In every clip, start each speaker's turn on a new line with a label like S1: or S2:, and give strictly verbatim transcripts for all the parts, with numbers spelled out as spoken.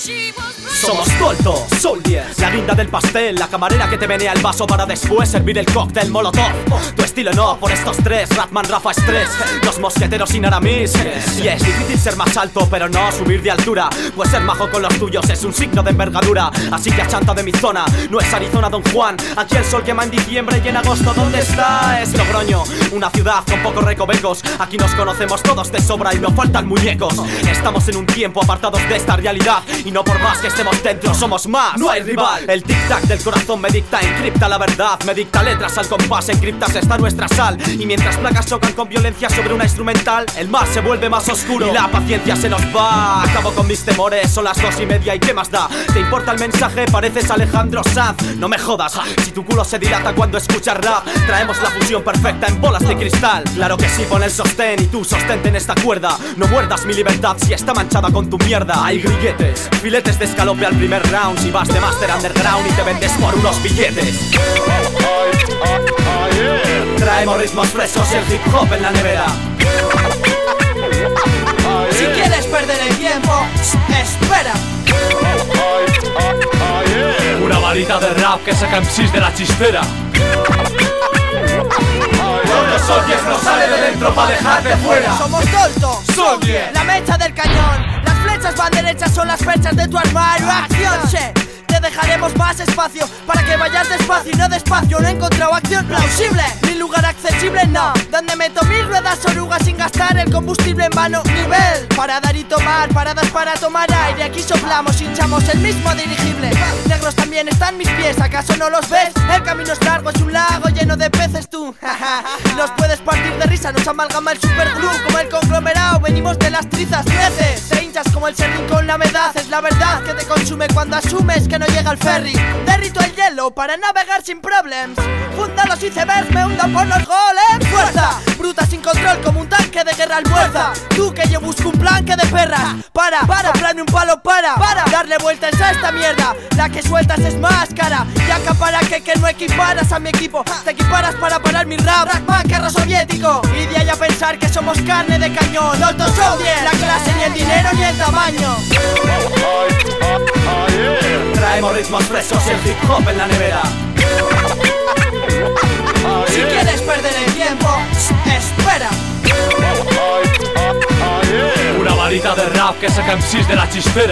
S1: Somos Tolto, Soldiers, la guinda del pastel, la camarera que te menea el vaso para después servir el cóctel Molotov. Tu estilo no, por estos tres, Ratman, Rafa, Estrés, los mosqueteros sin Aramis. Y es difícil ser más alto, pero no subir de altura, pues ser majo con los tuyos es un signo de envergadura. Así que achanta de mi zona, no es Arizona, Don Juan. Aquí el sol quema en diciembre y en agosto ¿dónde está? Es Logroño, una ciudad con pocos recovecos. Aquí nos conocemos todos de sobra y no faltan muñecos. Estamos en un tiempo apartados de esta realidad, y no por más que estemos dentro somos más, no hay rival. El tic-tac del corazón me dicta, encripta la verdad, me dicta letras al compás, en criptas está nuestra sal. Y mientras placas chocan con violencia sobre una instrumental, el mar se vuelve más oscuro y la paciencia se nos va. Acabo con mis temores, son las dos y media y ¿qué más da? ¿Te importa el mensaje? Pareces Alejandro Sanz. No me jodas, si tu culo se dilata cuando escuchas rap, traemos la fusión perfecta en bolas de cristal. Claro que sí, pon el sostén y tú sostente en esta cuerda. No muerdas mi libertad si está manchada con tu mierda. Hay grilletes, filetes de escalope al primer round. Si vas de Master Underground y te vendes por unos billetes. Traemos ritmos frescos y el hip hop en la nevera.
S2: Si quieres perder el tiempo, espera.
S3: Una varita de rap que saca M Cs de la chistera.
S1: Los Soldiers no sale de dentro pa' dejarte fuera.
S2: Somos Tolto,
S1: Soldier,
S2: la mecha del cañón. Las flechas van derechas, son las flechas de tu armario. Acción, che. Te dejaremos más espacio para que vayas despacio y no despacio. No he encontrado acción plausible, ni lugar accesible, no. Donde meto mil ruedas orugas sin gastar el combustible en vano. Nivel para dar y tomar, paradas para tomar aire. Aquí soplamos, hinchamos el mismo dirigible. Negros también están mis pies, ¿acaso no los ves? El camino es largo, es un lago lleno de peces tú. Nos puedes partir de risa, nos amalgama el superglue. Como el conglomerado, venimos de las trizas creces. Te hinchas como el serrín con la medad. Es la verdad que te consume cuando asumes que no llega el ferry. Derrito el hielo para navegar sin problemas. Funda los icebergs, me hundo por los golems. Fuerza, bruta sin control como un tanque de guerra almuerza. Tú que yo busco un plan que de perras. Para, para, soplarme un palo para, para darle vueltas a esta mierda. La que sueltas es más cara. Y acapara que, que no equiparas a mi equipo. Te equiparas para parar mi rap, Ratman, carro soviético. Y de ahí a pensar que somos carne de cañón. Tolto Soldier, la clase ni el dinero ni el tamaño.
S1: traemos ritmos frescos y el hip hop en la nevera.
S2: Si quieres perder el tiempo, espera.
S3: Una varita de rap que saca M Cs de la chistera.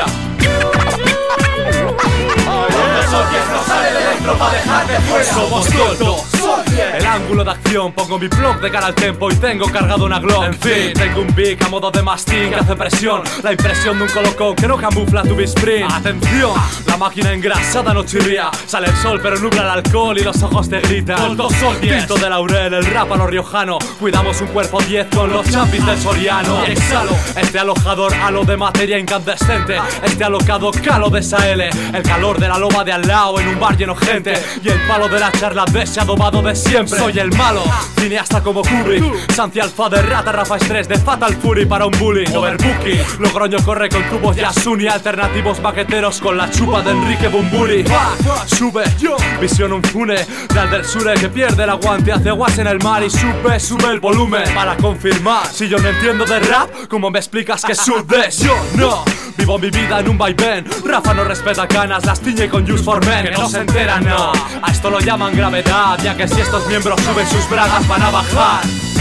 S1: Los Soldiers no sale de dentro pa' dejar de fuera.
S3: Somos Tolto, el ángulo de acción. Pongo mi blog de cara al tempo y tengo cargado una Glock. En fin, tengo un beat a modo de mastín que hace presión. La impresión de un colocón que no camufla tu bisprint. Atención, la máquina engrasada no chirría. Sale el sol pero nubla el alcohol y los ojos te gritan. Tolto Soldiers, pinto de laurel, el rápano riojano. Cuidamos un cuerpo diez con los champis del Soriano. Y exhalo este alojador halo de materia incandescente. Este alocado calo de esa L. El calor de la loba de al lado en un bar lleno gente. Y el palo de la charla de ese adobado de siempre. Soy el malo, cineasta como Kubrick. Santi Alfa de Rata, Rafa Estrés de Fatal Fury para un bully. Overbooking, Logroño corre con tubos Yasuni. Alternativos baqueteros con la chupa de Enrique Bumburi. Sube, visión un fune Real del Sure que pierde el aguante. Hace aguas en el mar y sube, sube el volumen para confirmar. Si yo no entiendo de rap, ¿cómo me explicas que sudes? Yo no vivo mi vida en un vaivén. Rafa no respeta canas, las tiñe con Use for Men. Que no se enteran, no. A esto lo llaman gravedad, ya que si estos miembros suben sus bragas van a bajar.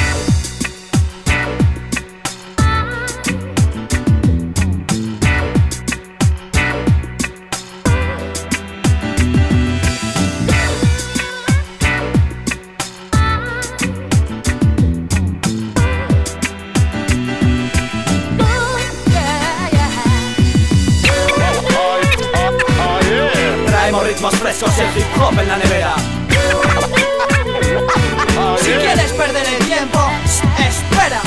S1: Ritmos frescos y el hip hop en la nevera.
S2: Si quieres perder el tiempo, espera.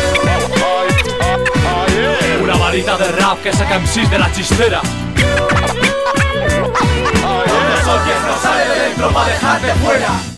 S3: Una varita de rap que saca M Cs de la chistera.
S1: Los Soldiers no sale de dentro pa' dejarte fuera.